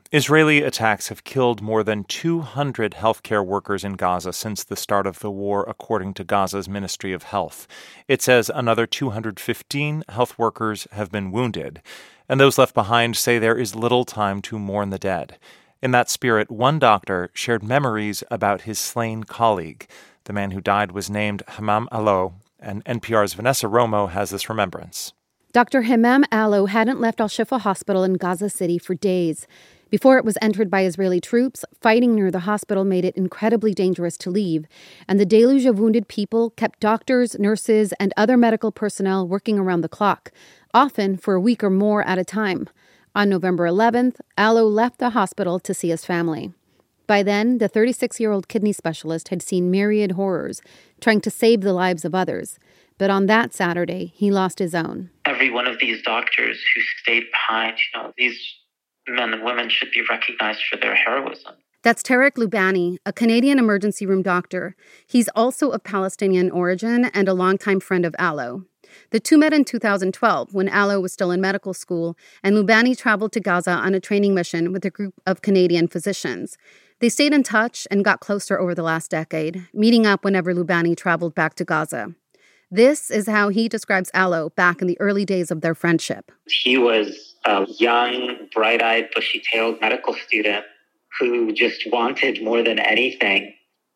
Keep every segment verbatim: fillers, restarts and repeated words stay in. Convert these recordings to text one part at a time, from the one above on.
Israeli attacks have killed more than two hundred healthcare workers in Gaza since the start of the war, according to Gaza's Ministry of Health. It says another two hundred fifteen health workers have been wounded, and those left behind say there is little time to mourn the dead. In that spirit, one doctor shared memories about his slain colleague. The man who died was named Hamam Allo, and N P R's Vanessa Romo has this remembrance. Doctor Hamam Allo hadn't left Al-Shifa Hospital in Gaza City for days. Before it was entered by Israeli troops, fighting near the hospital made it incredibly dangerous to leave, and the deluge of wounded people kept doctors, nurses, and other medical personnel working around the clock, often for a week or more at a time. On November eleventh, Allo left the hospital to see his family. By then, the thirty-six-year-old kidney specialist had seen myriad horrors, trying to save the lives of others. But on that Saturday, he lost his own. Every one of these doctors who stayed behind, you know, these men and women should be recognized for their heroism. That's Tarek Lubani, a Canadian emergency room doctor. He's also of Palestinian origin and a longtime friend of Allo. The two met in two thousand twelve when Allo was still in medical school, and Lubani traveled to Gaza on a training mission with a group of Canadian physicians. They stayed in touch and got closer over the last decade, meeting up whenever Lubani traveled back to Gaza. This is how he describes Allo back in the early days of their friendship. He was a young, bright-eyed, bushy-tailed medical student who just wanted more than anything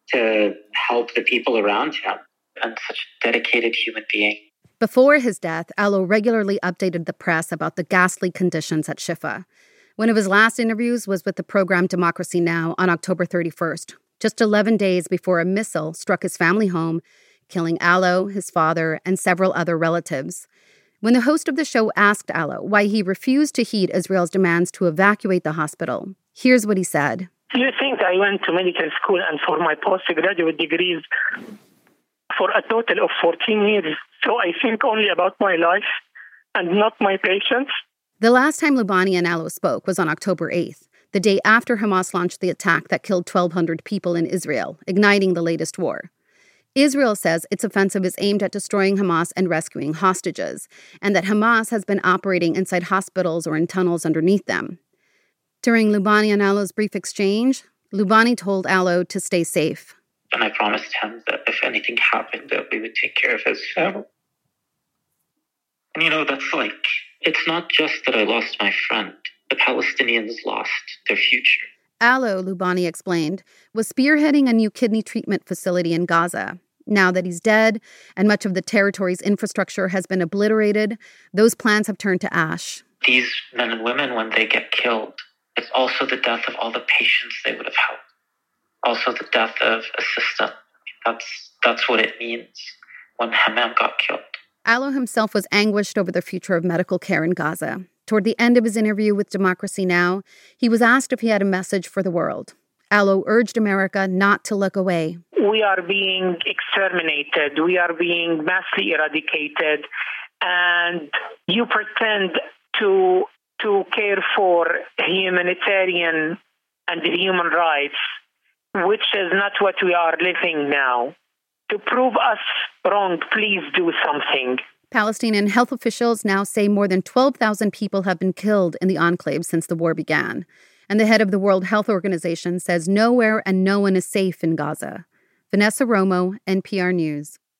to help the people around him, and such a dedicated human being. Before his death, Allo regularly updated the press about the ghastly conditions at Shifa. One of his last interviews was with the program Democracy Now! On October thirty-first, just eleven days before a missile struck his family home, killing Allo, his father, and several other relatives. When the host of the show asked Allo why he refused to heed Israel's demands to evacuate the hospital, here's what he said. You think I went to medical school and for my postgraduate degrees for a total of fourteen years, so I think only about my life and not my patients? The last time Lubani and Allo spoke was on October eighth, the day after Hamas launched the attack that killed twelve hundred people in Israel, igniting the latest war. Israel says its offensive is aimed at destroying Hamas and rescuing hostages, and that Hamas has been operating inside hospitals or in tunnels underneath them. During Lubani and Allo's brief exchange, Lubani told Allo to stay safe. And I promised him that if anything happened, that we would take care of his family. And you know, that's like, it's not just that I lost my friend. The Palestinians lost their future. Allo, Lubani explained, was spearheading a new kidney treatment facility in Gaza. Now that he's dead and much of the territory's infrastructure has been obliterated, those plans have turned to ash. These men and women, when they get killed, it's also the death of all the patients they would have helped. Also the death of a system. That's, that's what it means when Hamam got killed. Allo himself was anguished over the future of medical care in Gaza. Toward the end of his interview with Democracy Now!, he was asked if he had a message for the world. Allo urged America not to look away. We are being exterminated. We are being massively eradicated. And you pretend to, to care for humanitarian and human rights, which is not what we are living now. To prove us wrong, please do something. Palestinian health officials now say more than twelve thousand people have been killed in the enclave since the war began. And the head of the World Health Organization says nowhere and no one is safe in Gaza. Vanessa Romo, N P R News.